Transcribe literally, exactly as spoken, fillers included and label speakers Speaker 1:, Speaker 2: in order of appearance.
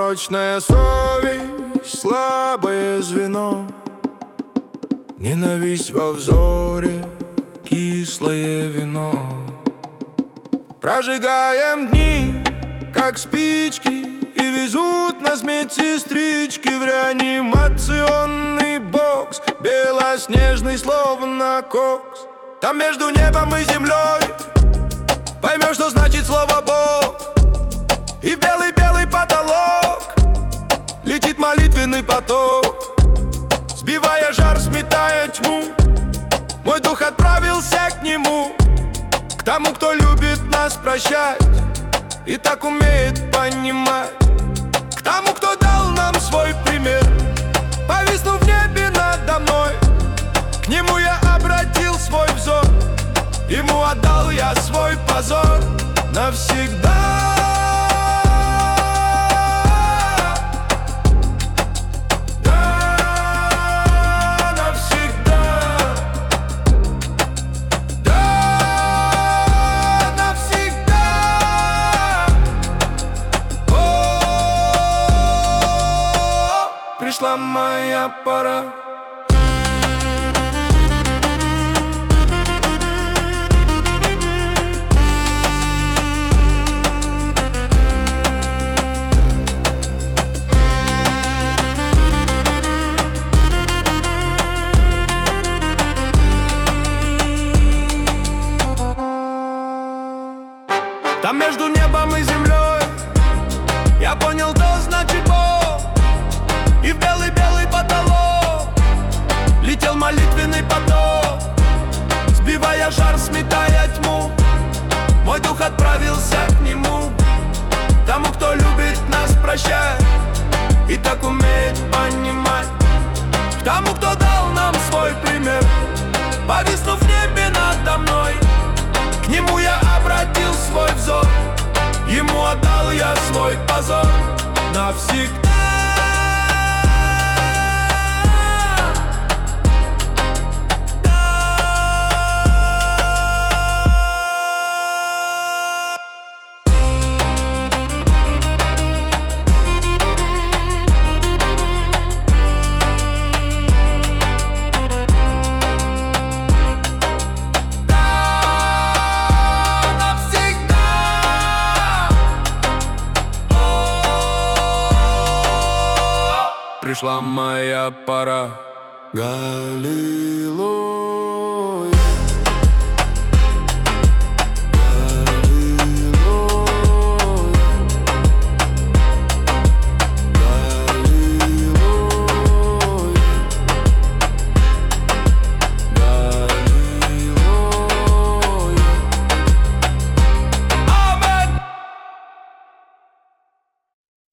Speaker 1: Порочная совесть, слабое звено, ненависть во взоре, кислое вино. Прожигаем дни, как спички, и везут нас медсестрички в реанимационный бокс, белоснежный, словно кокс. Там между небом и землей поймешь, что значит слово Бог. И в белый-белый потолок летит молитвенный поток, сбивая жар, сметая тьму. Мой дух отправился к нему, к тому, кто любит нас прощать и так умеет понимать, к тому, кто дал нам свой пример, повиснув в небе надо мной. К нему я обратил свой взор, ему отдал я свой позор навсегда. Пришла моя пора. Там между небом и землей я понял, что значит Бог. И в белый-белый потолок летел молитвенный поток, сбивая жар, сметая тьму. Мой дух отправился к нему, тому, кто любит нас прощать и так умеет понимать, к тому, кто дал нам свой пример, повиснув в небе надо мной. К нему я обратил свой взор, ему отдал я свой позор навсегда. Пришла моя пора. Галилуя.